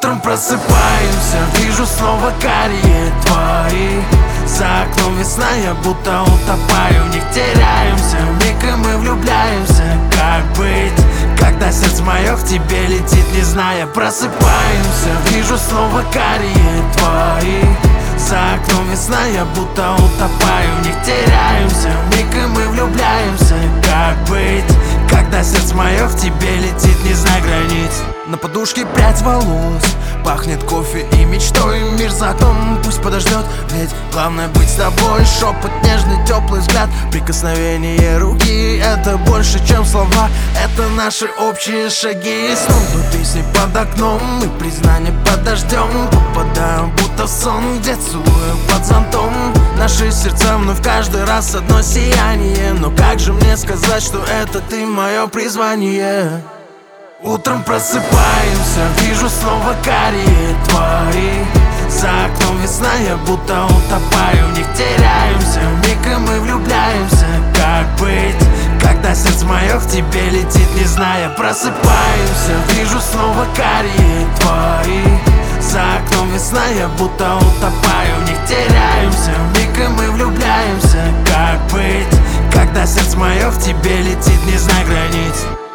Утром просыпаемся, вижу снова карие твои. За окном весна, я будто утопаю в них, теряемся. Вмиг и мы влюбляемся. Как быть, когда сердце мое в тебе летит, не зная? Просыпаемся, вижу снова карие твои. За окном весна, я будто утопаю в них, теряемся. Вмиг и мы влюбляемся. Как быть, когда сердце мое в тебе летит, не зная границ? На подушке прядь волос, пахнет кофе и мечтой. Мир за окном пусть подождет, ведь главное быть с тобой. Шепот, нежный, теплый взгляд, прикосновение руки. Это больше, чем слова, это наши общие шаги. И снова песни под окном и признание под дождем. Попадаю будто в сон, где целую под зонтом. Наши сердца вновь каждый раз одно сияние. Но как же мне сказать, что это ты мое призвание? Утром просыпаемся, вижу снова карие твои. За окном весна, я будто утопаю в них, теряемся. Вмиг и мы влюбляемся. Как быть, когда сердце мое в тебе летит, не зная? Просыпаемся, вижу снова карие твои. За окном весна, я будто утопаю в них, теряемся. Вмиг и мы влюбляемся. Как быть, когда сердце мое в тебе летит, не зная границ?